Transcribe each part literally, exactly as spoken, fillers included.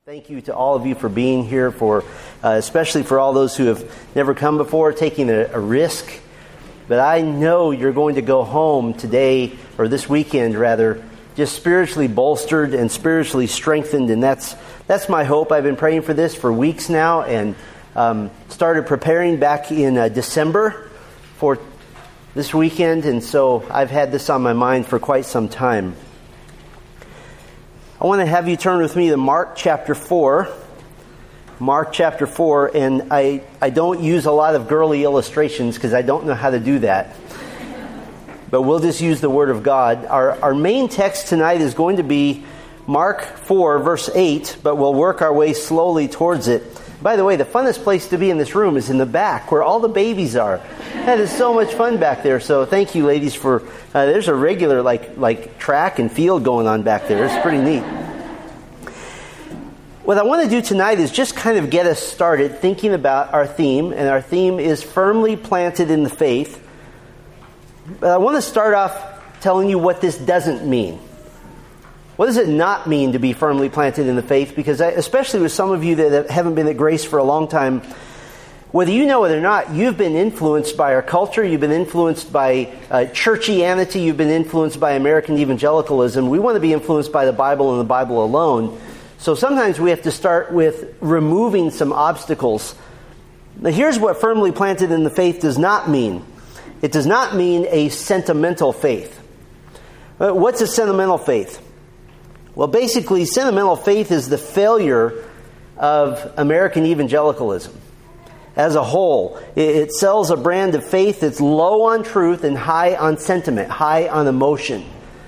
Thank you to all of you for being here, for uh, especially for all those who have never come before, taking a, a risk. But I know you're going to go home today, or this weekend rather, just spiritually bolstered and spiritually strengthened, and that's that's my hope. I've been praying for this for weeks now, and um, started preparing back in uh, December for this weekend, and so I've had this on my mind for quite some time. I want to have you turn with me to Mark chapter four. Mark chapter four, and I, I don't use a lot of girly illustrations because I don't know how to do that. But we'll just use the Word of God. Our, our main text tonight is going to be Mark four, verse eight, but we'll work our way slowly towards it. By the way, the funnest place to be in this room is in the back, where all the babies are. That is so much fun back there. So thank you, ladies, for... Uh, there's a regular like like track and field going on back there. It's pretty neat. What I want to do tonight is just kind of get us started thinking about our theme, and our theme is firmly planted in the faith. But I want to start off telling you what this doesn't mean. What does it not mean to be firmly planted in the faith? Because I, especially with some of you that haven't been at Grace for a long time, whether you know it or not, you've been influenced by our culture, you've been influenced by uh, churchianity, you've been influenced by American evangelicalism. We want to be influenced by the Bible and the Bible alone. So sometimes we have to start with removing some obstacles. Now here's what firmly planted in the faith does not mean. It does not mean a sentimental faith. Uh, what's a sentimental faith? Well, basically, sentimental faith is the failure of American evangelicalism as a whole. It sells a brand of faith that's low on truth and high on sentiment, high on emotion.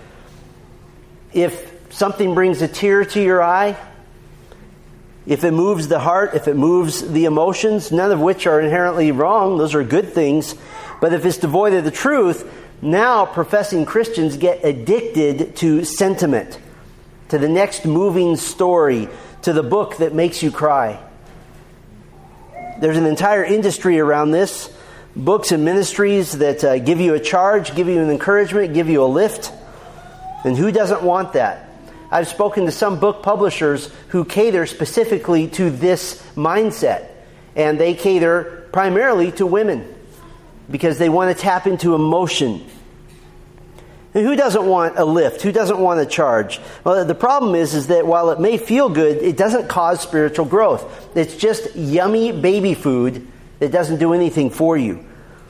If something brings a tear to your eye, if it moves the heart, if it moves the emotions, none of which are inherently wrong, those are good things. But if it's devoid of the truth, now professing Christians get addicted to sentiment, to the next moving story, to the book that makes you cry. There's an entire industry around this. Books and ministries that uh, give you a charge, give you an encouragement, give you a lift. And who doesn't want that? I've spoken to some book publishers who cater specifically to this mindset. And they cater primarily to women because they want to tap into emotion. And who doesn't want a lift? Who doesn't want a charge? Well, the problem is, is that while it may feel good, it doesn't cause spiritual growth. It's just yummy baby food that doesn't do anything for you.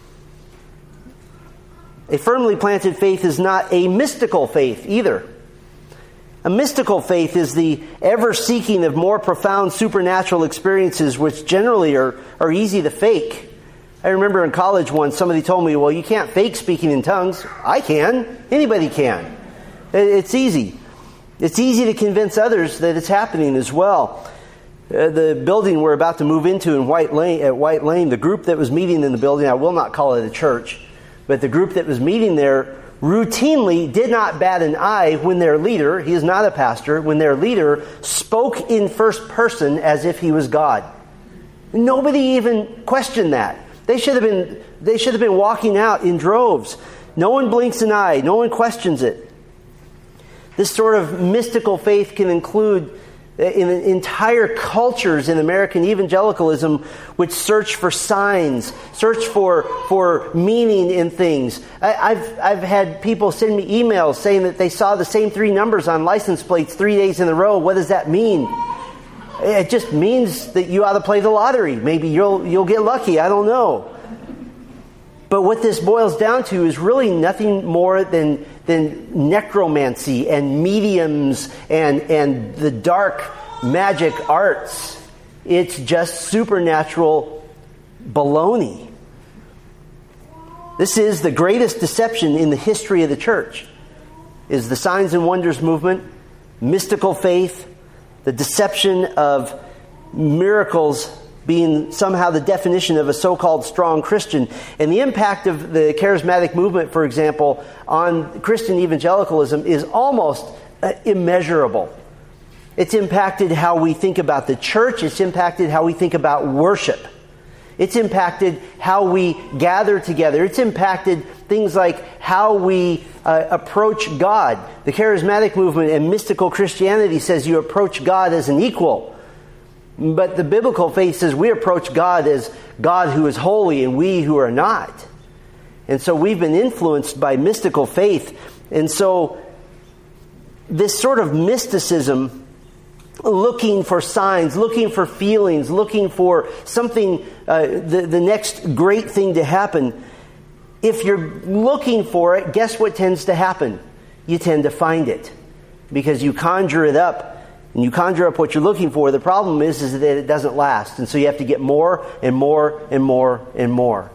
A firmly planted faith is not a mystical faith either. A mystical faith is the ever-seeking of more profound supernatural experiences, which generally are, are easy to fake. I remember in college once somebody told me, well, you can't fake speaking in tongues. I can. Anybody can. It's easy. It's easy to convince others that it's happening as well. Uh, the building we're about to move into in White Lane, at White Lane, the group that was meeting in the building, I will not call it a church, but the group that was meeting there routinely did not bat an eye when their leader, he is not a pastor, when their leader spoke in first person as if he was God. Nobody even questioned that. They should have been they should have been walking out in droves. No one blinks an eye. No one questions it. This sort of mystical faith can include in entire cultures in American evangelicalism which search for signs, search for for meaning in things. I, I've I've had people send me emails saying that they saw the same three numbers on license plates three days in a row. What does that mean? It just means that you ought to play the lottery. Maybe you'll you'll get lucky. I don't know. But what this boils down to is really nothing more than than necromancy and mediums and and the dark magic arts. It's just supernatural baloney. This is the greatest deception in the history of the church. Is the signs and wonders movement, mystical faith, the deception of miracles being somehow the definition of a so-called strong Christian. And the impact of the charismatic movement, for example, on Christian evangelicalism is almost uh, immeasurable. It's impacted how we think about the church. It's impacted how we think about worship. It's impacted how we gather together. It's impacted things like how we uh, approach God. The charismatic movement and mystical Christianity says you approach God as an equal. But the biblical faith says we approach God as God who is holy and we who are not. And so we've been influenced by mystical faith. And so this sort of mysticism, looking for signs, looking for feelings, looking for something, uh, the, the next great thing to happen. If you're looking for it, guess what tends to happen? You tend to find it. Because you conjure it up, and you conjure up what you're looking for. The problem is, is that it doesn't last. And so you have to get more and more and more and more.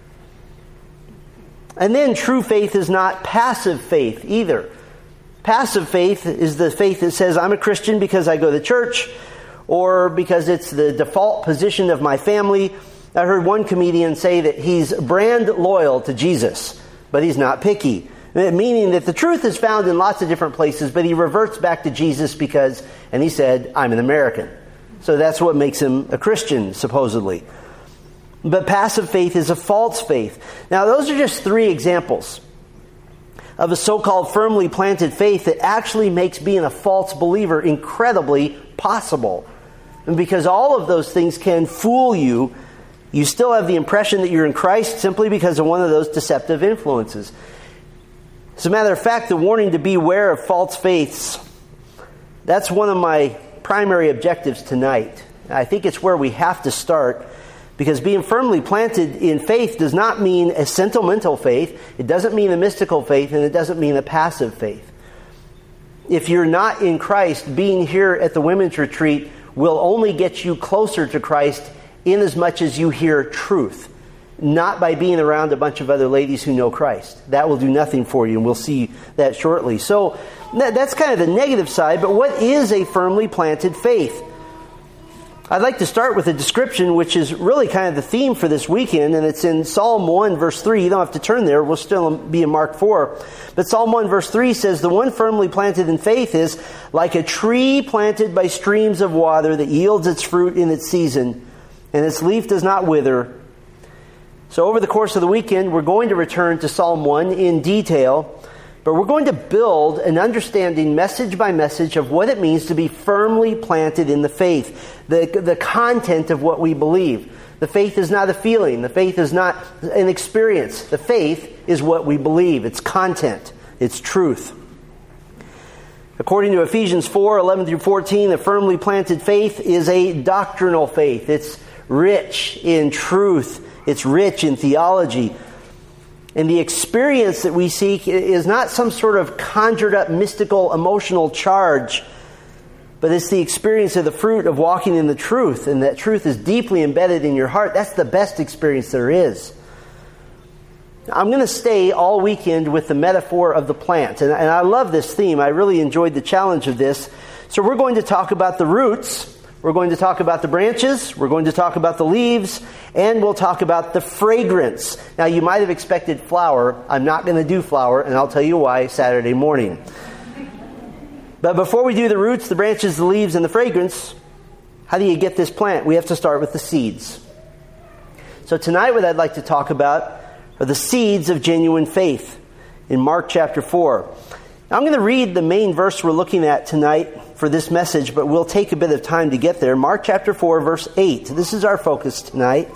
And then true faith is not passive faith either. Passive faith is the faith that says, I'm a Christian because I go to church, or because it's the default position of my family. I heard one comedian say that he's brand loyal to Jesus, but he's not picky. Meaning that the truth is found in lots of different places, but he reverts back to Jesus because, and he said, I'm an American. So that's what makes him a Christian, supposedly. But passive faith is a false faith. Now, those are just three examples of a so-called firmly planted faith that actually makes being a false believer incredibly possible. And because all of those things can fool you, you still have the impression that you're in Christ simply because of one of those deceptive influences. As a matter of fact, the warning to beware of false faiths, that's one of my primary objectives tonight. I think it's where we have to start, because being firmly planted in faith does not mean a sentimental faith, it doesn't mean a mystical faith, and it doesn't mean a passive faith. If you're not in Christ, being here at the women's retreat will only get you closer to Christ in as much as you hear truth. Not by being around a bunch of other ladies who know Christ. That will do nothing for you, and we'll see that shortly. So that's kind of the negative side, but what is a firmly planted faith? I'd like to start with a description which is really kind of the theme for this weekend, and it's in Psalm one verse three. You don't have to turn there, we'll still be in Mark four. But Psalm one verse three says, the one firmly planted in faith is like a tree planted by streams of water that yields its fruit in its season, and its leaf does not wither. So over the course of the weekend, we're going to return to Psalm one in detail, but we're going to build an understanding message by message of what it means to be firmly planted in the faith, the, the content of what we believe. The faith is not a feeling. The faith is not an experience. The faith is what we believe. It's content. It's truth. According to Ephesians four, eleven through fourteen, a firmly planted faith is a doctrinal faith. It's rich in truth. It's rich in theology. And the experience that we seek is not some sort of conjured up mystical emotional charge, but it's the experience of the fruit of walking in the truth, and that truth is deeply embedded in your heart. That's the best experience there is. I'm going to stay all weekend with the metaphor of the plant, and, and I love this theme. I really enjoyed the challenge of this. So we're going to talk about the roots. We're going to talk about the branches, we're going to talk about the leaves, and we'll talk about the fragrance. Now, you might have expected flower. I'm not going to do flower, and I'll tell you why Saturday morning. But before we do the roots, the branches, the leaves, and the fragrance, how do you get this plant? We have to start with the seeds. So tonight what I'd like to talk about are the seeds of genuine faith in Mark chapter four. Now, I'm going to read the main verse we're looking at tonight for this message, but we'll take a bit of time to get there. Mark chapter four, verse eight. This is our focus tonight.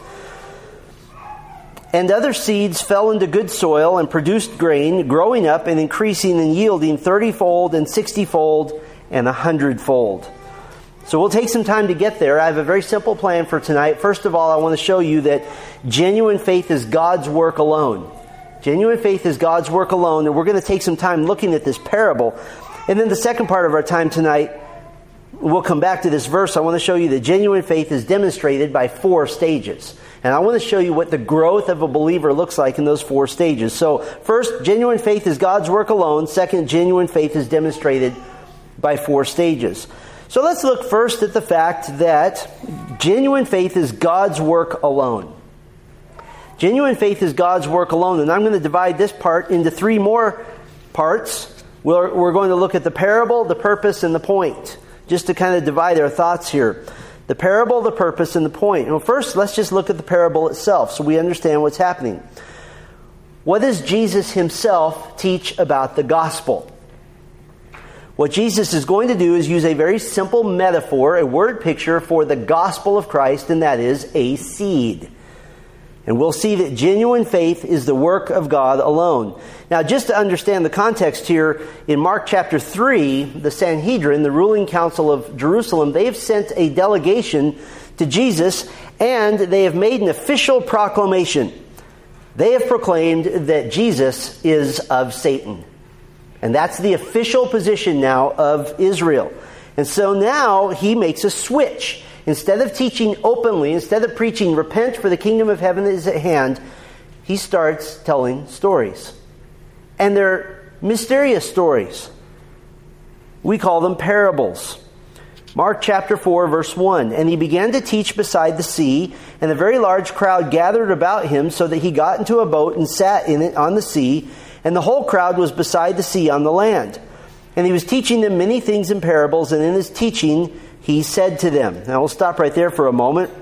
And other seeds fell into good soil and produced grain, growing up and increasing and yielding thirty-fold and sixty-fold and a hundredfold. So we'll take some time to get there. I have a very simple plan for tonight. First of all, I want to show you that genuine faith is God's work alone. Genuine faith is God's work alone, and we're going to take some time looking at this parable. And then the second part of our time tonight, we'll come back to this verse. I want to show you that genuine faith is demonstrated by four stages. And I want to show you what the growth of a believer looks like in those four stages. So first, genuine faith is God's work alone. Second, genuine faith is demonstrated by four stages. So let's look first at the fact that genuine faith is God's work alone. Genuine faith is God's work alone. And I'm going to divide this part into three more parts. We're, we're going to look at the parable, the purpose, and the point. Just to kind of divide our thoughts here. The parable, the purpose, and the point. Well, first, let's just look at the parable itself so we understand what's happening. What does Jesus himself teach about the gospel? What Jesus is going to do is use a very simple metaphor, a word picture for the gospel of Christ, and that is a seed. And we'll see that genuine faith is the work of God alone. Now, just to understand the context here, in Mark chapter three, the Sanhedrin, the ruling council of Jerusalem, they've sent a delegation to Jesus, and they have made an official proclamation. They have proclaimed that Jesus is of Satan. And that's the official position now of Israel. And so now he makes a switch. Instead of teaching openly, instead of preaching, repent for the kingdom of heaven is at hand, he starts telling stories. And they're mysterious stories. We call them parables. Mark chapter four, verse one. And he began to teach beside the sea, and a very large crowd gathered about him, so that he got into a boat and sat in it on the sea, and the whole crowd was beside the sea on the land. And he was teaching them many things in parables, and in his teaching he said to them. Now we'll stop right there for a moment.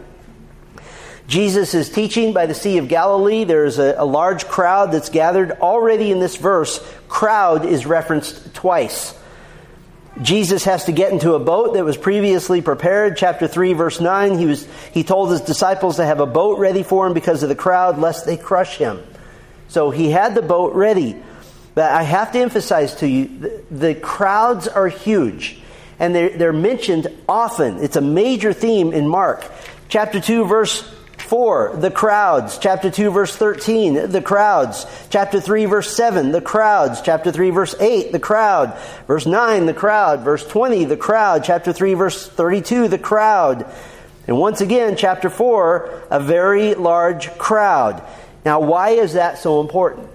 Jesus is teaching by the Sea of Galilee. There's a, a large crowd that's gathered. Already in this verse, crowd is referenced twice. Jesus has to get into a boat that was previously prepared. Chapter three, verse nine, he was he told his disciples to have a boat ready for him because of the crowd, lest they crush him. So he had the boat ready. But I have to emphasize to you, the, the crowds are huge. And they're, they're mentioned often. It's a major theme in Mark. Chapter two, verse four, the crowds. Chapter two, verse thirteen, the crowds. Chapter three, verse seven, the crowds. Chapter three, verse eight, the crowd. Verse nine, the crowd. Verse twenty, the crowd. Chapter three, verse thirty-two, the crowd. And once again, chapter four, a very large crowd. Now, why is that so important?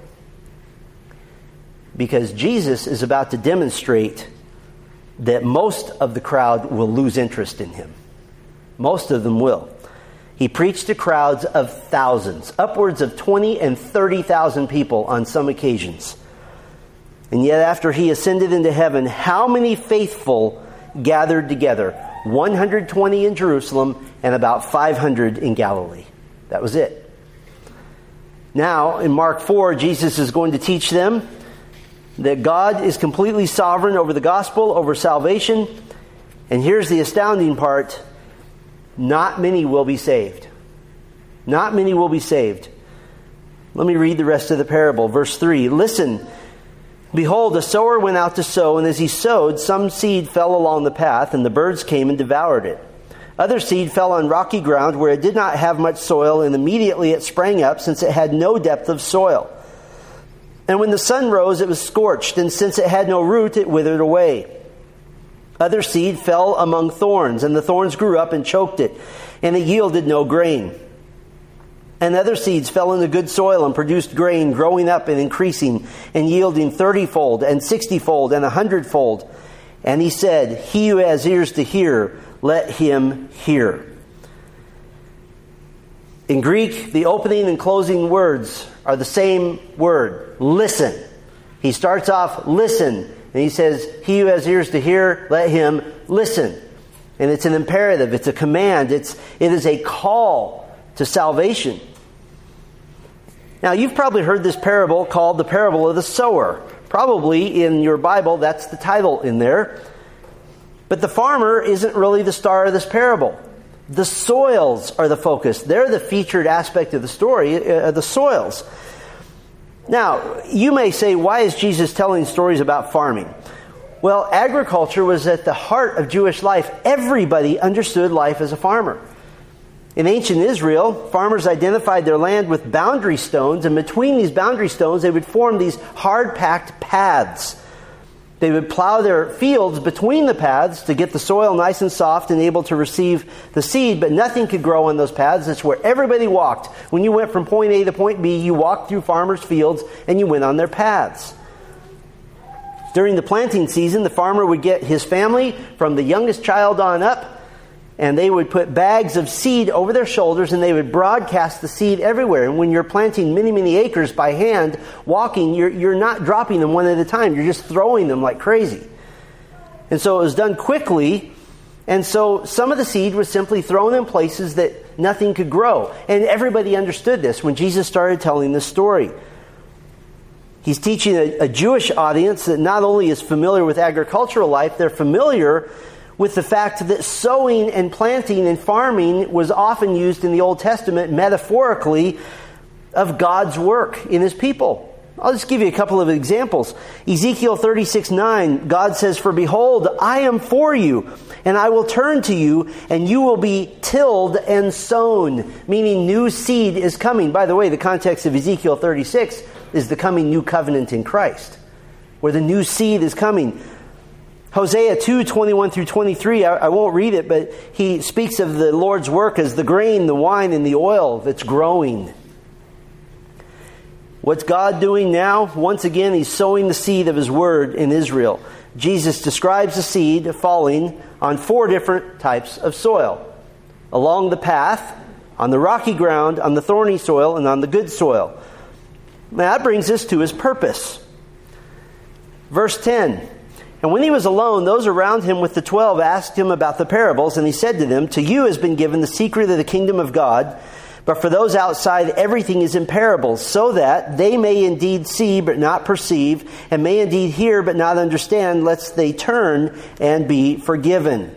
Because Jesus is about to demonstrate that most of the crowd will lose interest in him. Most of them will. He preached to crowds of thousands, upwards of twenty and thirty thousand people on some occasions. And yet after he ascended into heaven, how many faithful gathered together? one hundred twenty in Jerusalem and about five hundred in Galilee. That was it. Now, in Mark four, Jesus is going to teach them that God is completely sovereign over the gospel, over salvation. And here's the astounding part. Not many will be saved. Not many will be saved. Let me read the rest of the parable. Verse three. Listen, behold, a sower went out to sow, and as he sowed, some seed fell along the path, and the birds came and devoured it. Other seed fell on rocky ground where it did not have much soil, and immediately it sprang up, since it had no depth of soil. And when the sun rose, it was scorched, and since it had no root, it withered away. Other seed fell among thorns, and the thorns grew up and choked it, and it yielded no grain. And other seeds fell into good soil and produced grain, growing up and increasing, and yielding thirtyfold, and sixtyfold, and a hundredfold. And he said, he who has ears to hear, let him hear. In Greek, the opening and closing words are the same word, listen. He starts off, listen, and he says, he who has ears to hear, let him listen. And it's an imperative, it's a command, it's, it is a call to salvation. Now, you've probably heard this parable called the parable of the sower. Probably in your Bible, that's the title in there. But the farmer isn't really the star of this parable. The soils are the focus. They're the featured aspect of the story, uh, the soils. Now, you may say, why is Jesus telling stories about farming? Well, agriculture was at the heart of Jewish life. Everybody understood life as a farmer. In ancient Israel, farmers identified their land with boundary stones, and between these boundary stones, they would form these hard-packed paths. They would plow their fields between the paths to get the soil nice and soft and able to receive the seed, but nothing could grow on those paths. That's where everybody walked. When you went from point A to point B, you walked through farmers' fields and you went on their paths. During the planting season, the farmer would get his family from the youngest child on up, and they would put bags of seed over their shoulders, and they would broadcast the seed everywhere. And when you're planting many, many acres by hand, walking, you're, you're not dropping them one at a time. You're just throwing them like crazy. And so it was done quickly. And so some of the seed was simply thrown in places that nothing could grow. And everybody understood this when Jesus started telling this story. He's teaching a, a Jewish audience that not only is familiar with agricultural life, they're familiar with the fact that sowing and planting and farming was often used in the Old Testament metaphorically of God's work in His people. I'll just give you a couple of examples. Ezekiel thirty-six nine, God says, "For behold, I am for you, and I will turn to you, and you will be tilled and sown," meaning new seed is coming. By the way, the context of Ezekiel thirty-six is the coming new covenant in Christ, where the new seed is coming. Hosea two twenty-one through twenty-three, I, I won't read it, but he speaks of the Lord's work as the grain, the wine, and the oil that's growing. What's God doing now? Once again, He's sowing the seed of His word in Israel. Jesus describes the seed falling on four different types of soil. Along the path, on the rocky ground, on the thorny soil, and on the good soil. Now that brings us to His purpose. Verse ten. "And when He was alone, those around Him with the twelve asked Him about the parables, and He said to them, 'To you has been given the secret of the kingdom of God, but for those outside everything is in parables, so that they may indeed see but not perceive, and may indeed hear but not understand, lest they turn and be forgiven.'"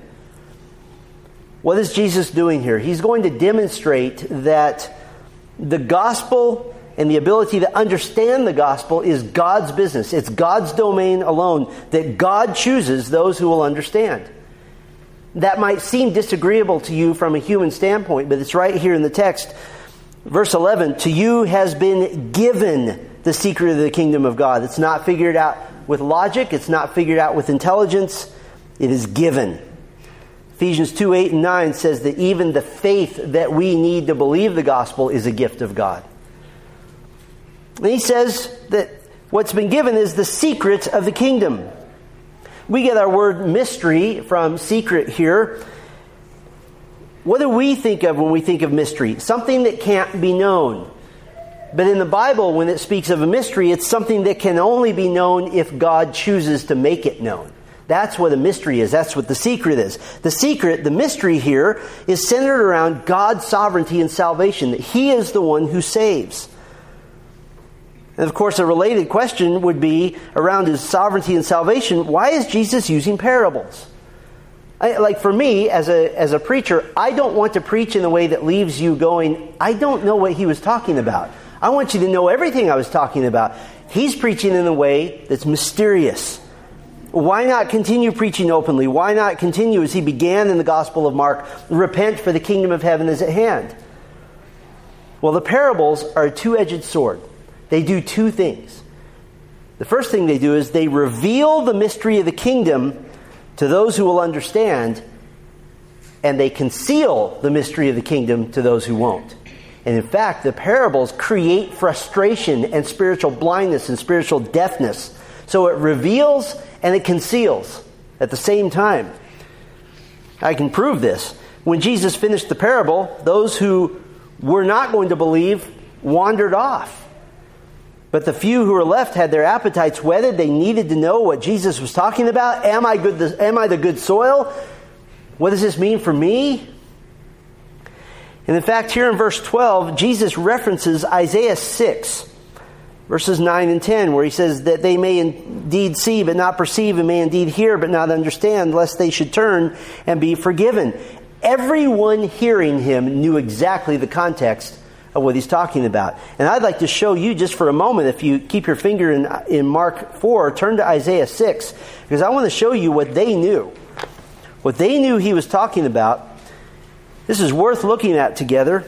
What is Jesus doing here? He's going to demonstrate that the gospel and the ability to understand the gospel is God's business. It's God's domain alone, that God chooses those who will understand. That might seem disagreeable to you from a human standpoint, but it's right here in the text. Verse eleven, "To you has been given the secret of the kingdom of God." It's not figured out with logic. It's not figured out with intelligence. It is given. Ephesians two eight and nine says that even the faith that we need to believe the gospel is a gift of God. And he says that what's been given is the secret of the kingdom. We get our word mystery from secret here. What do we think of when we think of mystery? Something that can't be known. But in the Bible, when it speaks of a mystery, it's something that can only be known if God chooses to make it known. That's what a mystery is. That's what the secret is. The secret, the mystery here, is centered around God's sovereignty and salvation, that He is the one who saves. And of course, a related question would be around His sovereignty and salvation. Why is Jesus using parables? I, like for me, as a as a preacher, I don't want to preach in a way that leaves you going, I don't know what he was talking about. I want you to know everything I was talking about. He's preaching in a way that's mysterious. Why not continue preaching openly? Why not continue as He began in the Gospel of Mark, repent for the kingdom of heaven is at hand? Well, the parables are a two-edged sword. They do two things. The first thing they do is they reveal the mystery of the kingdom to those who will understand, and they conceal the mystery of the kingdom to those who won't. And in fact, the parables create frustration and spiritual blindness and spiritual deafness. So it reveals and it conceals at the same time. I can prove this. When Jesus finished the parable, those who were not going to believe wandered off. But the few who were left had their appetites whetted. They needed to know what Jesus was talking about. Am I good? Am I the good soil? What does this mean for me? And in fact, here in verse twelve, Jesus references Isaiah six, verses nine and ten, where He says that they may indeed see but not perceive, and may indeed hear but not understand, lest they should turn and be forgiven. Everyone hearing Him knew exactly the context of what He's talking about. And I'd like to show you just for a moment, if you keep your finger in, in Mark four, turn to Isaiah six, because I want to show you what they knew. What they knew He was talking about. This is worth looking at together.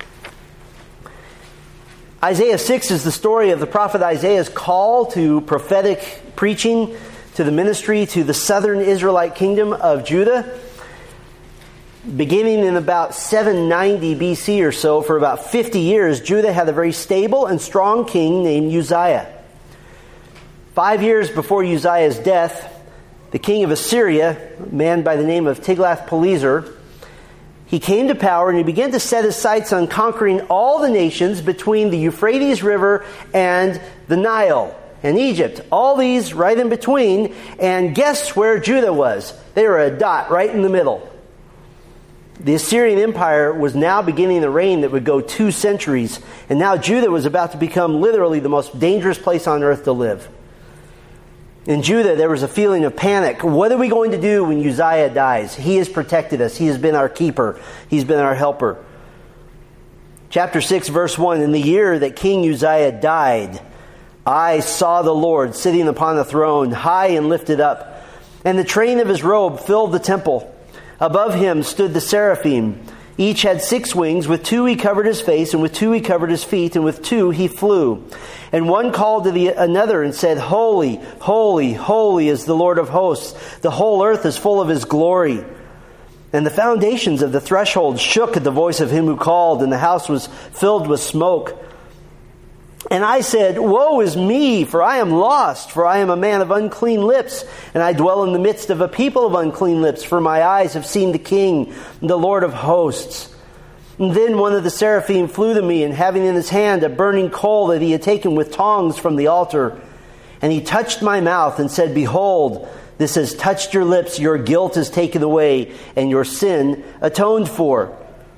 Isaiah six is the story of the prophet Isaiah's call to prophetic preaching, to the ministry, to the southern Israelite kingdom of Judah. Beginning in about seven ninety B C or so, for about fifty years, Judah had a very stable and strong king named Uzziah. Five years before Uzziah's death, the king of Assyria, a man by the name of Tiglath-Pileser, he came to power and he began to set his sights on conquering all the nations between the Euphrates River and the Nile and Egypt. All these right in between. And guess where Judah was? They were a dot right in the middle. The Assyrian Empire was now beginning a reign that would go two centuries, and now Judah was about to become literally the most dangerous place on earth to live. In Judah, there was a feeling of panic. What are we going to do when Uzziah dies? He has protected us. He has been our keeper. He's been our helper. Chapter six, verse one, in the year that King Uzziah died, I saw the Lord sitting upon a throne, high and lifted up, and the train of his robe filled the temple. Above him stood the seraphim. Each had six wings. With two he covered his face, and with two he covered his feet, and with two he flew. And one called to the another and said, Holy, holy, holy is the Lord of hosts. The whole earth is full of his glory. And the foundations of the threshold shook at the voice of him who called, and the house was filled with smoke. And I said, Woe is me, for I am lost, for I am a man of unclean lips, and I dwell in the midst of a people of unclean lips, for my eyes have seen the King, the Lord of hosts. And then one of the seraphim flew to me, and having in his hand a burning coal that he had taken with tongs from the altar, and he touched my mouth and said, Behold, this has touched your lips, your guilt is taken away, and your sin atoned for.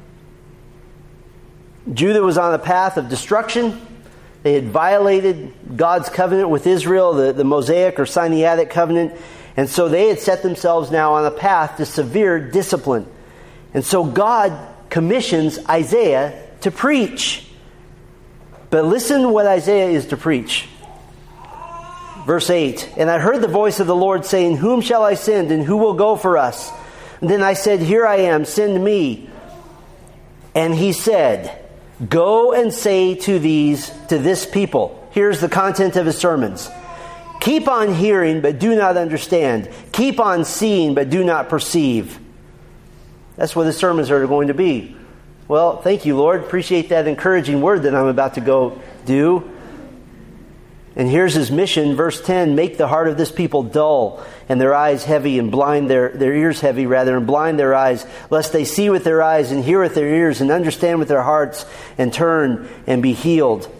Judah was on a path of destruction. They had violated God's covenant with Israel, the, the Mosaic or Sinaitic covenant. And so they had set themselves now on a path to severe discipline. And so God commissions Isaiah to preach. But listen to what Isaiah is to preach. Verse eight, And I heard the voice of the Lord saying, Whom shall I send, and who will go for us? And then I said, Here I am, send me. And he said, Go and say to these, to this people. Here's the content of his sermons. Keep on hearing, but do not understand. Keep on seeing, but do not perceive. That's what his sermons are going to be. Well, thank you, Lord. Appreciate that encouraging word that I'm about to go do. And here's his mission, verse ten, Make the heart of this people dull, and their eyes heavy, and blind their, their ears heavy, rather, and blind their eyes, lest they see with their eyes, and hear with their ears, and understand with their hearts, and turn and be healed.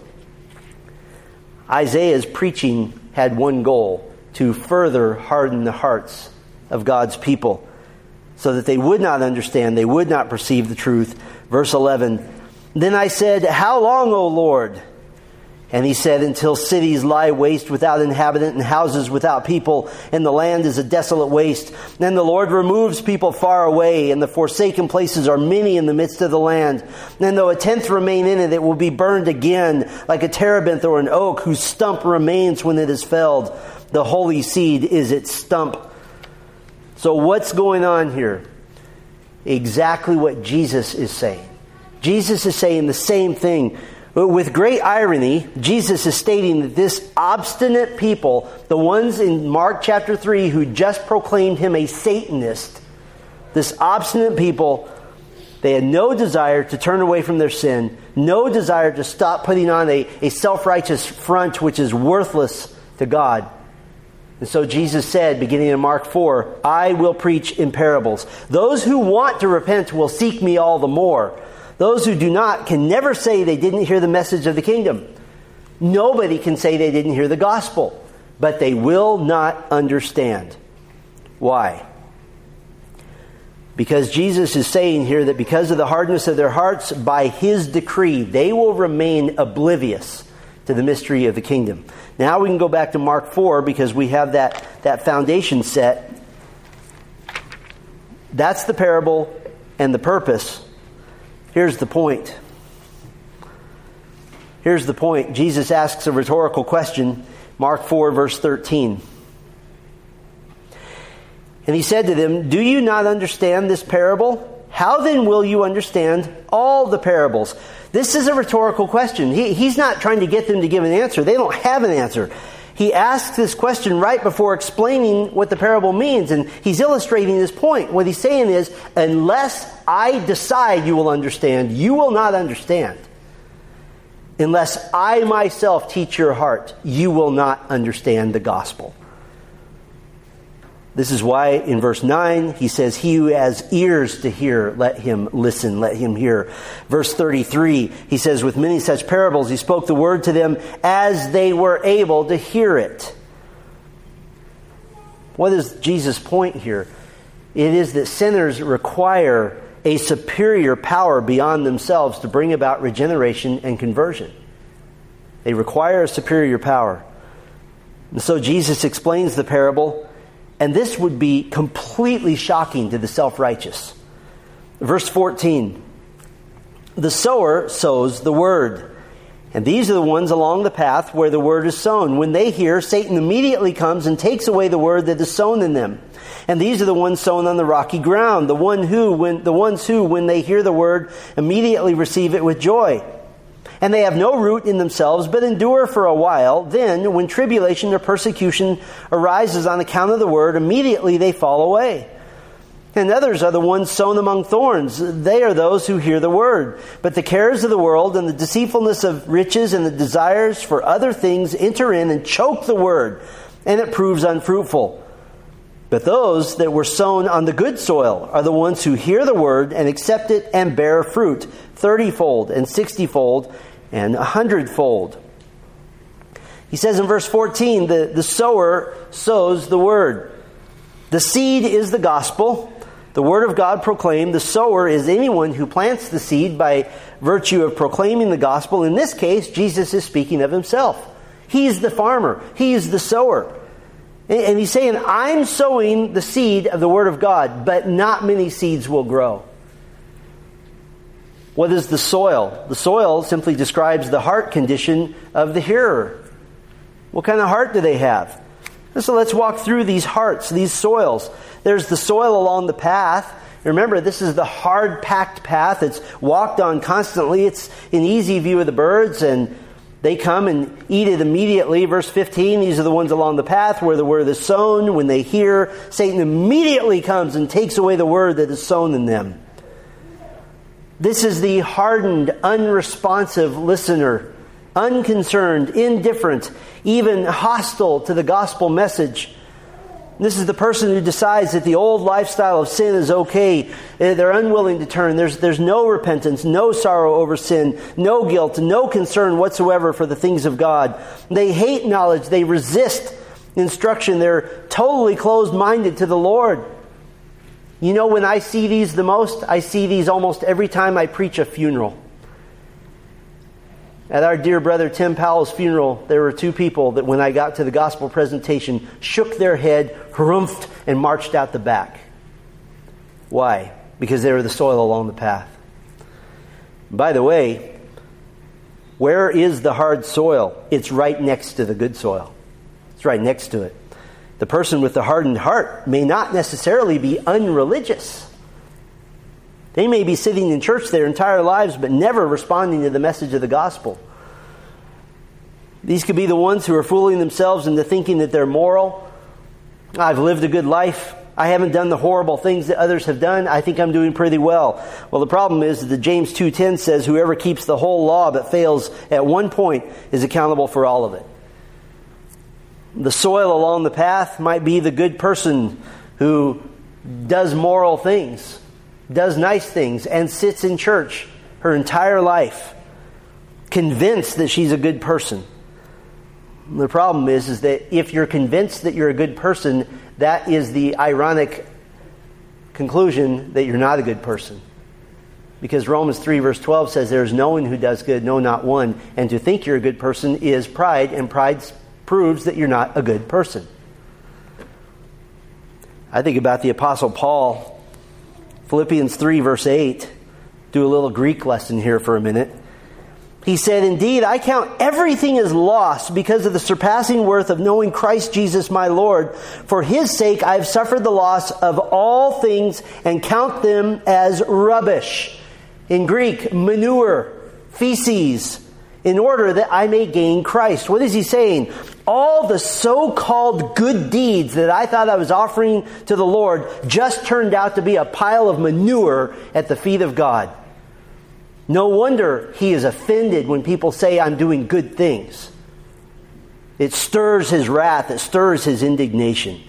Isaiah's preaching had one goal, to further harden the hearts of God's people, so that they would not understand, they would not perceive the truth. Verse eleven, Then I said, How long, O Lord? And he said, Until cities lie waste without inhabitant, and houses without people, and the land is a desolate waste. Then the Lord removes people far away, and the forsaken places are many in the midst of the land. And though a tenth remain in it, it will be burned again, like a terebinth or an oak, whose stump remains when it is felled. The holy seed is its stump. So what's going on here? Exactly what Jesus is saying. Jesus is saying the same thing. But with great irony, Jesus is stating that this obstinate people, the ones in Mark chapter three who just proclaimed him a Satanist, this obstinate people, they had no desire to turn away from their sin, no desire to stop putting on a, a self-righteous front which is worthless to God. And so Jesus said, beginning in Mark four, I will preach in parables. Those who want to repent will seek me all the more. Those who do not can never say they didn't hear the message of the kingdom. Nobody can say they didn't hear the gospel, but they will not understand. Why? Because Jesus is saying here that because of the hardness of their hearts, by his decree, they will remain oblivious to the mystery of the kingdom. Now we can go back to Mark four because we have that, that foundation set. That's the parable and the purpose. Here's the point. Here's the point. Jesus asks a rhetorical question. Mark four, verse thirteen. And he said to them, Do you not understand this parable? How then will you understand all the parables? This is a rhetorical question. He, he's not trying to get them to give an answer. They don't have an answer. He asks this question right before explaining what the parable means. And he's illustrating his point. What he's saying is, unless I decide you will understand, you will not understand. Unless I myself teach your heart, you will not understand the gospel. This is why in verse nine he says, He who has ears to hear, let him listen, let him hear. Verse thirty-three, he says, With many such parables he spoke the word to them as they were able to hear it. What is Jesus' point here? It is that sinners require a superior power beyond themselves to bring about regeneration and conversion. They require a superior power. And so Jesus explains the parable, and this would be completely shocking to the self-righteous. Verse fourteen, the sower sows the word. And these are the ones along the path where the word is sown. When they hear, Satan immediately comes and takes away the word that is sown in them. And these are the ones sown on the rocky ground, the one who, when the ones who, when they hear the word, immediately receive it with joy. And they have no root in themselves, but endure for a while. Then, when tribulation or persecution arises on account of the word, immediately they fall away. And others are the ones sown among thorns. They are those who hear the word. But the cares of the world and the deceitfulness of riches and the desires for other things enter in and choke the word, and it proves unfruitful. But those that were sown on the good soil are the ones who hear the word and accept it and bear fruit, thirty-fold and sixty-fold and a hundredfold. He says in verse fourteen, the, the sower sows the word. The seed is the gospel, the word of God proclaimed. The sower is anyone who plants the seed by virtue of proclaiming the gospel. In this case, Jesus is speaking of himself. He's the farmer. He's the sower. And he's saying, I'm sowing the seed of the word of God, but not many seeds will grow. What is the soil? The soil simply describes the heart condition of the hearer. What kind of heart do they have? So let's walk through these hearts, these soils. There's the soil along the path. Remember, this is the hard-packed path. It's walked on constantly. It's an easy view of the birds, and they come and eat it immediately. Verse fifteen, these are the ones along the path where the word is sown. When they hear, Satan immediately comes and takes away the word that is sown in them. This is the hardened, unresponsive listener, unconcerned, indifferent, even hostile to the gospel message. This is the person who decides that the old lifestyle of sin is okay. They're unwilling to turn. There's, there's no repentance, no sorrow over sin, no guilt, no concern whatsoever for the things of God. They hate knowledge. They resist instruction. They're totally closed-minded to the Lord. You know when I see these the most? I see these almost every time I preach a funeral. At our dear brother Tim Powell's funeral, there were two people that when I got to the gospel presentation, shook their head, harumphed, and marched out the back. Why? Because they were the soil along the path. By the way, where is the hard soil? It's right next to the good soil. It's right next to it. The person with the hardened heart may not necessarily be unreligious. They may be sitting in church their entire lives, but never responding to the message of the gospel. These could be the ones who are fooling themselves into thinking that they're moral. I've lived a good life. I haven't done the horrible things that others have done. I think I'm doing pretty well. Well, the problem is that James two ten says, whoever keeps the whole law but fails at one point is accountable for all of it. The soil along the path might be the good person who does moral things, does nice things, and sits in church her entire life, convinced that she's a good person. The problem is, is that if you're convinced that you're a good person, that is the ironic conclusion that you're not a good person. Because Romans three verse twelve says, there is no one who does good, no, not one. And to think you're a good person is pride, and pride proves that you're not a good person. I think about the Apostle Paul, Philippians three verse eight. Do a little Greek lesson here for a minute. He said, indeed, I count everything as loss because of the surpassing worth of knowing Christ Jesus my Lord. For His sake I have suffered the loss of all things and count them as rubbish. In Greek, manure, feces, in order that I may gain Christ. What is he saying? All the so-called good deeds that I thought I was offering to the Lord just turned out to be a pile of manure at the feet of God. No wonder he is offended when people say I'm doing good things. It stirs his wrath. It stirs his indignation.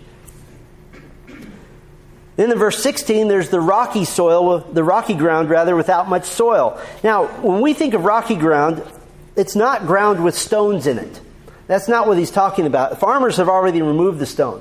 Then in verse sixteen, there's the rocky soil, the rocky ground rather, without much soil. Now, when we think of rocky ground, it's not ground with stones in it. That's not what he's talking about. Farmers have already removed the stones.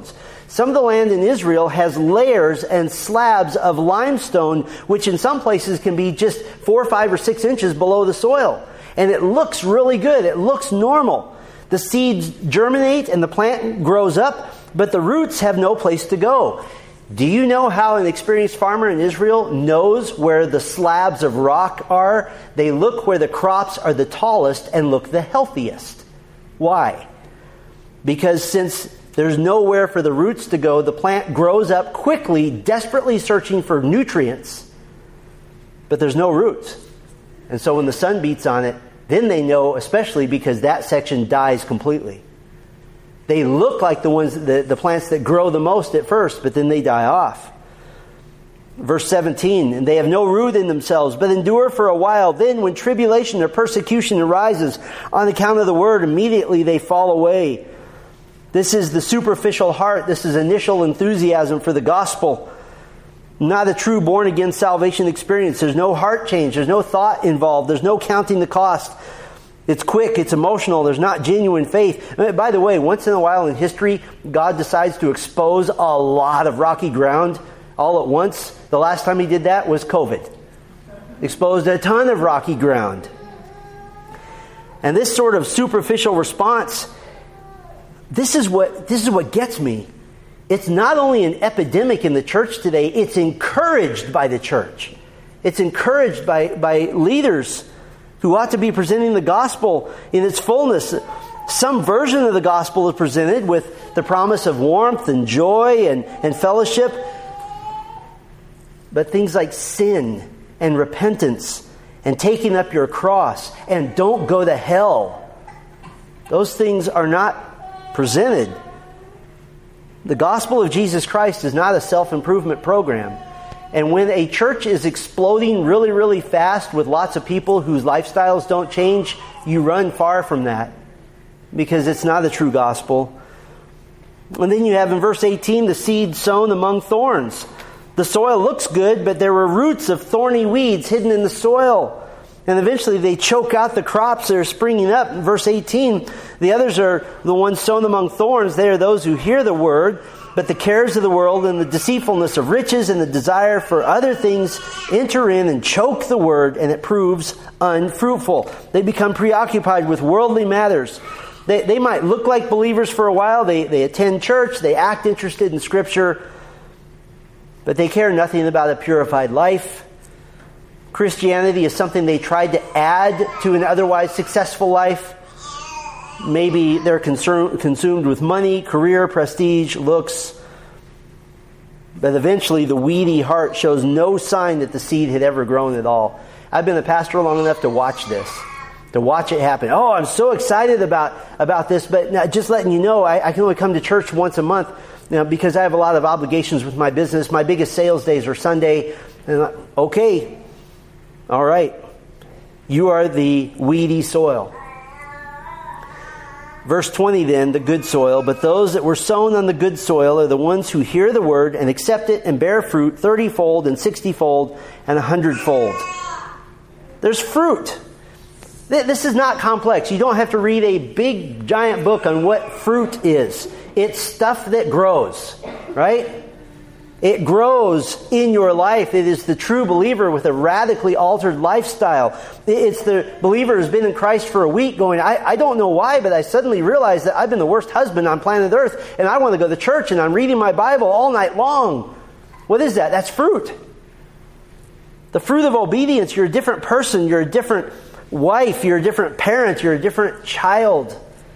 Some of the land in Israel has layers and slabs of limestone, which in some places can be just four, five, or six inches below the soil. And it looks really good. It looks normal. The seeds germinate and the plant grows up, but the roots have no place to go. Do you know how an experienced farmer in Israel knows where the slabs of rock are? They look where the crops are the tallest and look the healthiest. Why? Because since there's nowhere for the roots to go, the plant grows up quickly, desperately searching for nutrients, but there's no roots. And so when the sun beats on it, then they know, especially because that section dies completely. They look like the ones, the, the plants that grow the most at first, but then they die off. Verse seventeen, and they have no root in themselves, but endure for a while. Then when tribulation or persecution arises on account of the word, immediately they fall away. This is the superficial heart. This is initial enthusiasm for the gospel. Not a true born-again salvation experience. There's no heart change. There's no thought involved. There's no counting the cost. It's quick. It's emotional. There's not genuine faith. By the way, once in a while in history, God decides to expose a lot of rocky ground all at once. The last time He did that was COVID. Exposed a ton of rocky ground. And this sort of superficial response, this is what, this is what gets me. It's not only an epidemic in the church today, it's encouraged by the church. It's encouraged by, by leaders who ought to be presenting the gospel in its fullness. Some version of the gospel is presented with the promise of warmth and joy and, and fellowship. But things like sin and repentance and taking up your cross and don't go to hell, those things are not presented. The gospel of Jesus Christ is not a self-improvement program. And when a church is exploding really, really fast with lots of people whose lifestyles don't change, you run far from that because it's not a true gospel. And then you have in verse eighteen, the seed sown among thorns. The soil looks good, but there were roots of thorny weeds hidden in the soil. And eventually they choke out the crops that are springing up. In verse eighteen, the others are the ones sown among thorns. They are those who hear the word, but the cares of the world and the deceitfulness of riches and the desire for other things enter in and choke the word, and it proves unfruitful. They become preoccupied with worldly matters. They, they might look like believers for a while. They, they attend church. They act interested in Scripture. But they care nothing about a purified life. Christianity is something they tried to add to an otherwise successful life. Maybe they're consumed, consumed with money, career, prestige, looks. But eventually the weedy heart shows no sign that the seed had ever grown at all. I've been a pastor long enough to watch this, to watch it happen. Oh, I'm so excited about, about this, but now, just letting you know, I, I can only come to church once a month you know, because I have a lot of obligations with my business. My biggest sales days are Sunday. And I, okay, all right. You are the weedy soil. Verse twenty then, the good soil. But those that were sown on the good soil are the ones who hear the word and accept it and bear fruit thirty-fold and sixty-fold and a hundredfold. There's fruit. This is not complex. You don't have to read a big, giant book on what fruit is. It's stuff that grows, right? It grows in your life. It is the true believer with a radically altered lifestyle. It's the believer who's been in Christ for a week going, I, I don't know why, but I suddenly realized that I've been the worst husband on planet Earth, and I want to go to church, and I'm reading my Bible all night long. What is that? That's fruit. The fruit of obedience. You're a different person. You're a different wife. You're a different parent. You're a different child.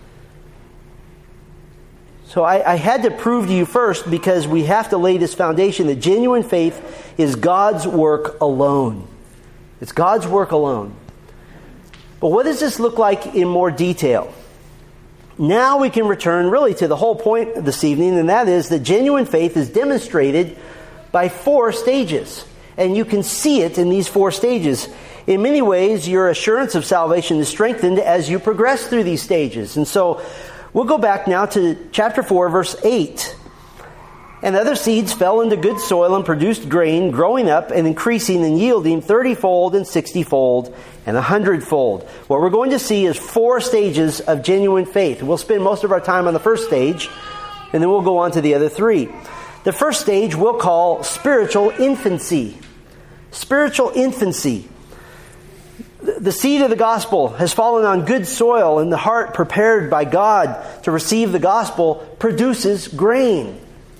So I, I had to prove to you first, because we have to lay this foundation that genuine faith is God's work alone. It's God's work alone. But what does this look like in more detail? Now we can return really to the whole point this evening, and that is that genuine faith is demonstrated by four stages. And you can see it in these four stages. In many ways, your assurance of salvation is strengthened as you progress through these stages. And so we'll go back now to chapter four, verse eight. And other seeds fell into good soil and produced grain, growing up and increasing and yielding thirty-fold and sixty-fold and a hundredfold. What we're going to see is four stages of genuine faith. We'll spend most of our time on the first stage. and then we'll go on to the other three. The first stage we'll call spiritual infancy. Spiritual infancy. The seed of the gospel has fallen on good soil, and the heart prepared by God to receive the gospel produces grain.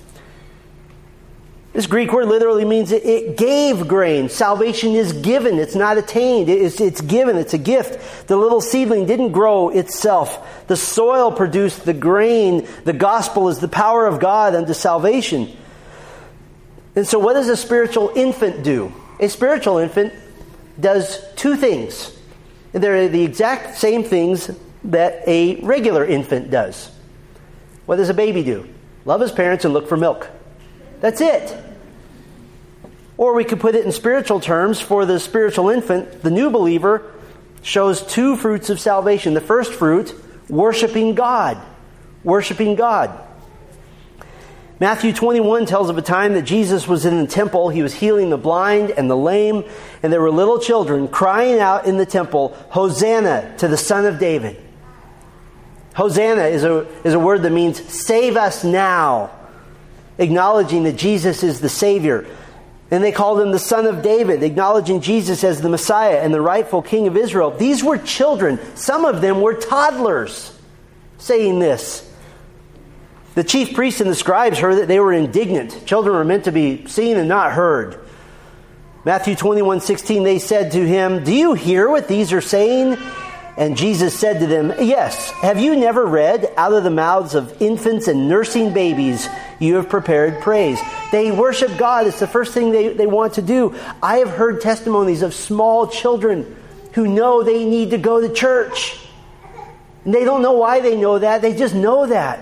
This Greek word literally means it, it gave grain. Salvation is given. It's not attained. It's, it's given. It's a gift. The little seedling didn't grow itself. The soil produced the grain. The gospel is the power of God unto salvation. And so what does a spiritual infant do? A spiritual infant does two things. They're the exact same things that a regular infant does. What does a baby do? Love his parents and look for milk. That's it. Or we could put it in spiritual terms. For the spiritual infant, the new believer shows two fruits of salvation. The first fruit, worshiping God. Worshiping God. Matthew twenty-one tells of a time that Jesus was in the temple. He was healing the blind and the lame, and there were little children crying out in the temple, "Hosanna to the Son of David." Hosanna is a, is a word that means save us now, acknowledging that Jesus is the Savior. And they called him the Son of David, acknowledging Jesus as the Messiah and the rightful King of Israel. These were children. Some of them were toddlers saying this. The chief priests and the scribes heard that they were indignant. Children were meant to be seen and not heard. Matthew twenty-one sixteen, they said to him, "Do you hear what these are saying?" And Jesus said to them, "Yes, have you never read, out of the mouths of infants and nursing babies, you have prepared praise?" They worship God. It's the first thing they, they want to do. I have heard testimonies of small children who know they need to go to church. And they don't know why they know that. They just know that.